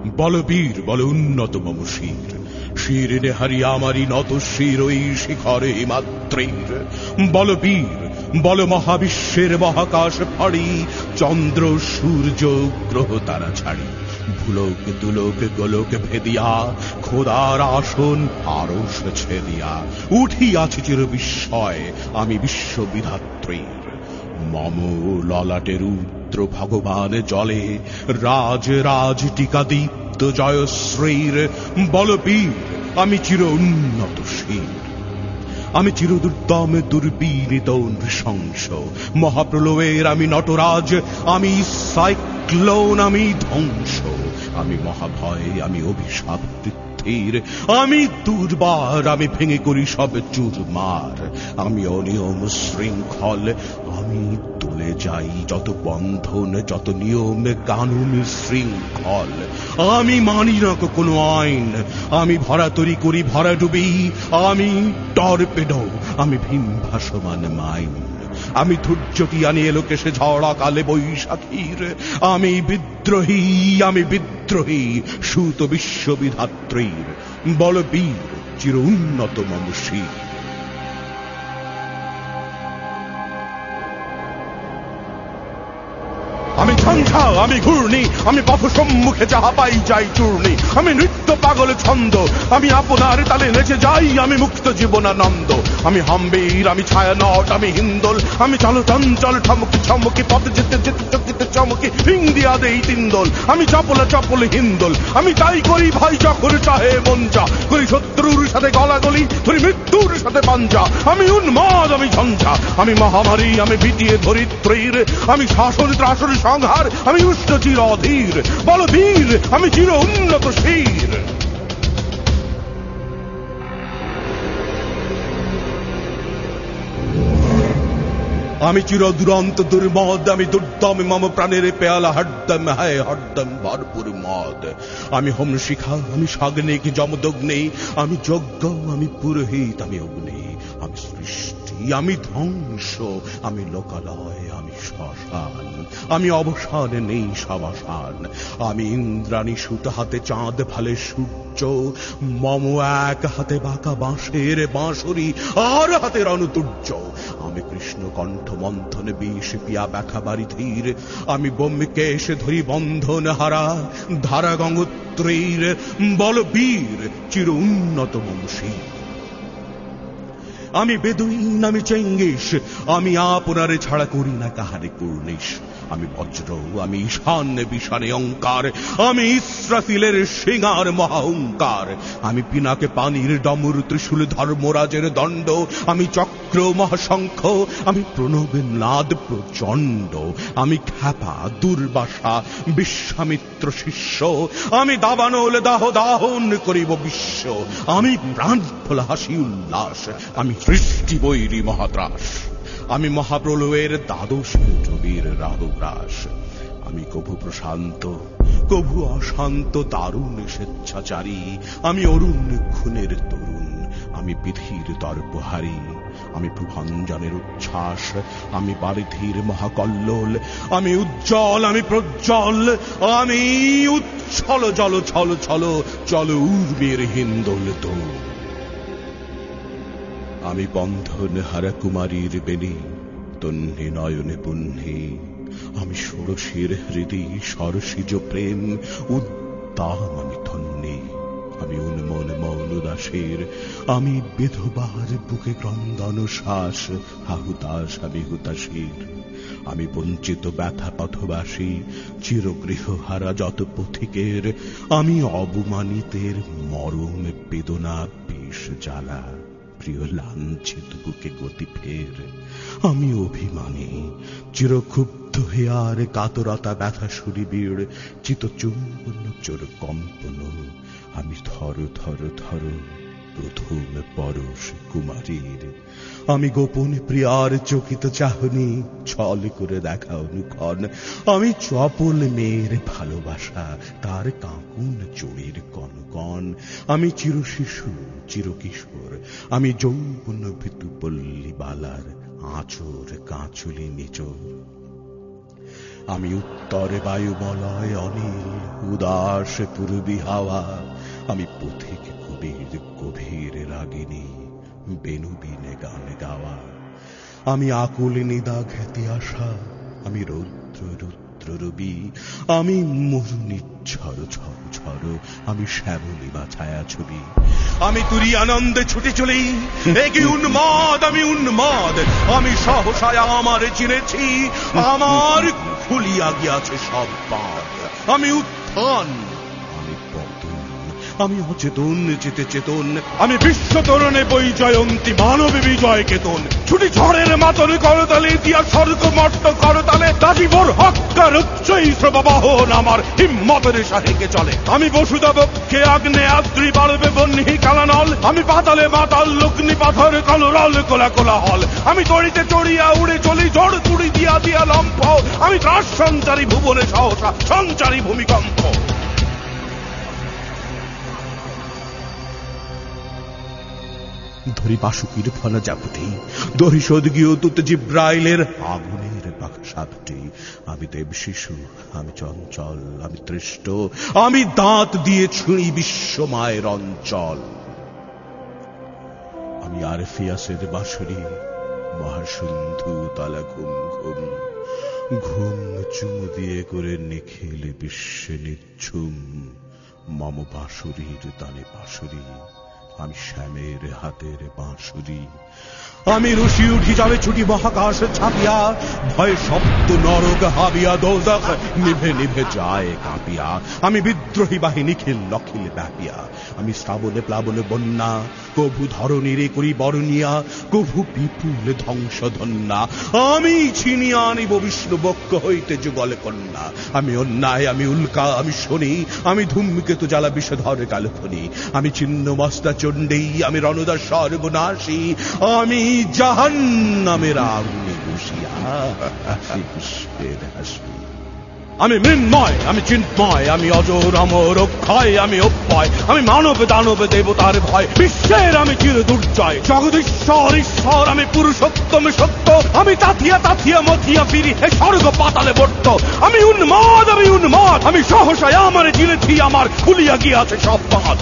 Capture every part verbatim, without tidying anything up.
বলবীর বল উন্নত মম শির, শির নেহারি আমারি নত শির ওই শিখরে মাত্রের। বলবীর বল মহাবিশ্বের মহাকাশ ফাড়ি, চন্দ্র সূর্য গ্রহ তারা ছাড়ি, ভুলোক দুলোক গোলোক ভেদিয়া, খোদার আসন আরশ ছেদিয়া, উঠিয়াছি চির বিস্ময় আমি বিশ্ববিধাত্রীর। মম ললাটে রুদ্র ভগবান জলে, রাজ রাজ টিকা দীপ্ত জয়শ্রীর। বলবীর আমি চির উন্নত শির, আমি চির দুর্দম দুর্বিনীত নৃশংস, মহাপ্রলয়ের আমি নটরাজ, আমি সাইক্লোন, আমি ধ্বংস, আমি মহাভয়, আমি অভিশাপ পৃথ্বীর, আমি দুর্বার, আমি ভেঙে করি সব চুরমার, আমি অনিয়ম শৃঙ্খল, আমি তুলে যাই যত বন্ধন, যত নিয়ম কানুন শৃঙ্খল, আমি মানি না কোনো আইন, আমি ভরা তরি করি ভরা ডুবি, আমি টর্পেডো, আমি ভীম ভাসমান মাইন, আমি ধৈর্যটি আনি এলোকে সে ঝড়া কালে বৈশাখীর, আমি বিদ্রোহী, আমি বিদ্রোহী সুত বিশ্ববিধাত্রীর। বলবীর চির উন্নত মম শির। আমি ঝঞ্ঝা, আমি ঘূর্ণি, আমি পথ সম্মুখে যাহা পাই যাই চূর্ণি, আমি নৃত্য পাগল ছন্দ, আমি আপনার তালে নেচে যাই, আমি মুক্ত জীবনানন্দ, আমি হাম্বীর, আমি ছায়ানট, আমি হিন্দোল, আমি চল চঞ্চল ঠমকি ছমকি, পথ যেতে যেতে চকিতে চমকি হিং দিয়া দেই তিন্দোল, আমি চপল চপল হিন্দোল, আমি তাই করি ভাই যখন চাহে মন যা, করি শত্রুর সাথে গলাগলি, ধরি মৃত্যুর সাথে পাঞ্জা, আমি উন্মাদ, আমি ঝঞ্ঝা, আমি মহামারী, আমি ভীতিয়ে ধরিত্রীর, আমি শাসন ত্রাসন সংহার, আমি উষ্ণ চির অধীর। বলবীর আমি চির উন্নত শির। আমি চির দুরন্ত দুর্মদ, আমি দুর্দম মম প্রাণের পেয়ালা হরদম হায় হরদম ভরপুর মদ, আমি হোম শিখা, আমি সাগ্নিক যমদগ্নি, আমি যজ্ঞ, আমি পুরোহিত, আমি অগ্নি, আমি সৃষ্টি, আমি ধ্বংস, আমি লোকালয়, আমি শ্মশান, আমি অবসান নেই সবসান, আমি ইন্দ্রাণী সুত হাতে চাঁদ ফালে সূর্য, মম এক হাতে বাঁকা বাঁশের বাঁশরি, আর হাতে রণতুর্য, আমি কৃষ্ণ কণ্ঠ মন্থন বিষ পিয়া ব্যাখা বাড়ি ধীর, আমি ব্যোমকেশ ধরি বন্ধন হারা ধারা গঙ্গোত্রীর। বলবীর চির উন্নত মম শির। আমি বেদুইন, আমি চেঙ্গিস, আমি আপনারে ছাড়া করি না কাহারে কুর্নিশ, আমি বজ্র, আমি ঈশান বিশানে অঙ্কার, আমি ইসরাফিলের সিঙার মহাহংকার, আমি পিনাকে পানির ডমর ত্রিশূল ধর্মরাজের দণ্ড, আমি চক্র মহাশঙ্খ, আমি প্রণবের নাদ প্রচণ্ড, আমি খ্যাপা দুর্বাসা বিশ্বামিত্র শিষ্য, আমি দাবানল দাহ দাহন করিব বিশ্ব, আমি প্রাণ ফোলা হাসি উল্লাস, আমি সৃষ্টি বৈরী মহাত্রাস, আমি মহাপ্রলয়ের দ্বাদশ ছবির রাহুগ্রাস, আমি কভু প্রশান্ত কভু অশান্ত দারুণ স্বেচ্ছাচারী, আমি অরুণ খুনের তরুণ, আমি বিধির তর্পহারী, আমি প্রভঞ্জনের উচ্ছ্বাস, আমি বারিধির মহাকল্লোল, আমি উজ্জ্বল, আমি প্রজ্জ্বল, আমি উচ্ছল জল ছল ছল চল উর্বের হিন্দোল দোল, আমি বন্ধন হারা কুমারীর বেণী তন্নি নয়নে পুণ্যে, আমি ষোড়শীর হৃদয় সরসিজ প্রেম উদ্দাম আমি ধন্যে, আমি উন্মন মৌন দাসের, আমি বিধবার বুকে ক্রন্দন শ্বাস হাহুতাস, আমি হুতাশীর, আমি বঞ্চিত ব্যথা পথবাসী চিরগৃহ হারা যত পথিকের, আমি অবমানিতের মরম বেদনা বিষ জ্বালা প্রিয় লাঞ্ছিত বুকে গতি ফের, আমি অভিমানী চিরক্ষুব্ধ হেয়ার কাতরতা ব্যথা সুরিবীর চিত চুম্বন চোর কম্পন, আমি থর থর থর প্রথম পরশ কুমারীর, আমি গোপন প্রিয়ার চকিত চাহনি ছল করে দেখা অনুক্ষণ, আমি চপল মেয়ের ভালোবাসা তার কাঁকুন চোরের কনকন, আমি চির শিশু চির কিশোর, আমি যৌবন ভীতু পল্লী বালার আঁচর কাঁচুলি নিচর, আমি উত্তরে বায়ুমলয় অনিল, উদাস পূর্বী হাওয়া। আমি পথিক কবির গভীর রাগিনী, বেনুবিনে গান গাওয়া। আমি আকুল নিদা খ্যাতি আশা, আমি রৌদ্র রুদ্র রবি। আমি মরুনি ঝড় ঝড় ঝড়, আমি শ্যামলী বা ছায়া ছবি। আমি তুরি আনন্দে ছুটে চলি, একি উন্মাদ আমি উন্মাদ। আমি সহসায় আমার চিনেছি, আমার খুলিয়া গিয়াছে সব বাঁধ। আমি উত্থান, আমি পতন, আমি অচেতন চেতে চেতন। আমি বিশ্ব তরণে বই জয়ন্তী মানব বিজয় কেতন। ছুটি ঝড়ের মাতন করতালে দিয়া স্বর্গ মর্ত করতালে, দাজিবর হক্কার উচ্চই শ্রববাহন আমার হিম্মতের সাহেকে চলে। আমি বসুদা বক্ষে আগ্নে আদ্রি বাড়বে বন্যি কালানল। আমি পাতালে মাতাল লগ্নি পাথর কলরল কোলা কোলা হল। আমি তড়িতে চড়িয়া উড়ে চলি জড় তুড়ি দিয়া দিয়া লম্ফ। আমি ত্রাস সঞ্চারী ভুবনে সহসা সঞ্চারী ভূমিকম্প। ধরি বাসুকির ফলা জাপুটি, দহি সদগীয় তুত জিব্রাইলের আগুনের বাক্সাপটি। আমি দেব শিশু, আমি চঞ্চল, আমি তৃষ্ট, আমি দাঁত দিয়ে ছুঁড়ি বিশ্ব মায়ের অঞ্চল। আমি আরফিয়াসের বাঁশরি, মহাসিন্ধু তালা ঘুম ঘুম। ঘুম চুমু দিয়ে করে নিখিল বিশ্বে নিঝুম। মম বাঁশুরির তানে বাঁশুরি, আমি শ্যামের হাতের বাঁশুরি। আমি রুশি উঠি যাবে ছুটি মহাকাশ ছাপিয়া, ভয় শব্দ নরক হাবিয়া দোজখ নিভে নিভে যায় কাঁপিয়া। আমি বিদ্রোহী বাহিনী খিল লখিল ব্যাপিয়া। আমি শ্রাবণে প্লাবনে বন্যা, কভু ধরণীরে করি বরণিয়া, কভু বিপুল ধ্বংস ধন্যা। আমি ছিনিয়া আনিব বিষ্ণু বক্ষ হইতে যুগলে কন্যা। আমি অন্যায়, আমি উল্কা, আমি শনি, আমি ধূমকেতু জ্বালা বিষধর কালখনি। আমি ছিন্ন মস্তা চণ্ডী, আমি রণদার সর্বনাশী। আমি জাহান্নামের আগুনে বসিয়া হাসি পুষ্পের হাসি। আমি মৃন্ময়, আমি চিন্ময়, আমি অজর অমর অক্ষয়, আমি অব্যয়। আমি মানব দানব দেবতার ভয়, বিশ্বের আমি চির দুর্জয়। জগদীশ্বর ঈশ্বর, আমি পুরুষোত্তম সত্য। আমি তাথিয়া তাথিয়া মথিয়া ফিরি হে স্বর্গ পাতালে বর্ত। আমি উন্মাদ, আমি উন্মাদ, আমি সহসায় আমার চিনেছি, আমার খুলিয়া গিয়াছে সব বাঁধ।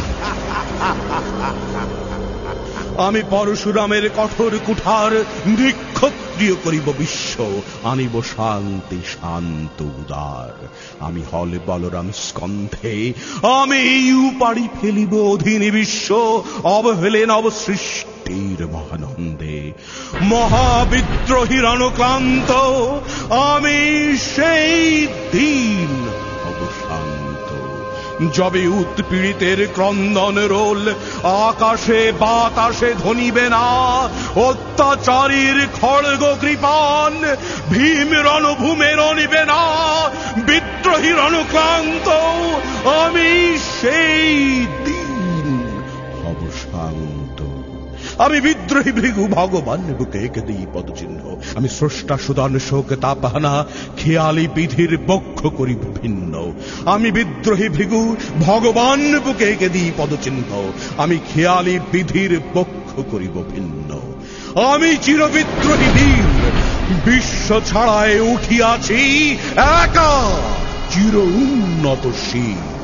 আমি পরশুরামের কঠোর কুঠার, নিক্ষত্রিয় করিব বিশ্ব, আনিব শান্তি শান্ত উদার। আমি হলে বলরাম স্কন্ধে, আমি উপাড়ি ফেলিব অধীনী বিশ্ব, অবহেলে নব সৃষ্টির মহানন্দে। মহাবিদ্রোহী রণক্লান্ত, আমি সেই দিন অবসান্ত। যবে উৎপীড়িতের ক্রন্দন রোল আকাশে বাতাসে ধ্বনিবে না, অত্যাচারীর খড়গ কৃপান ভীম রণভূমে রণিবে না। বিদ্রোহী রণক্লান্ত, আমি সেই দিন অবসান্ত। আমি বিদ্রোহী ভৃগু ভগবান বুকে এঁকে দিই পদচিহ্ন। আমি স্রষ্টা সুদান শোক তাপহানা, খেয়ালি বিধির বক্ষ করি ভিন্ন। আমি বিদ্রোহী ভৃগু ভগবান বুকে এঁকে দিই পদচিহ্ন। আমি খেয়ালি বিধির বক্ষ করিব ভিন্ন। আমি চিরবিদ্রোহী বীর, বিশ্ব ছাড়ায় উঠিয়াছি একা চির উন্নত শির।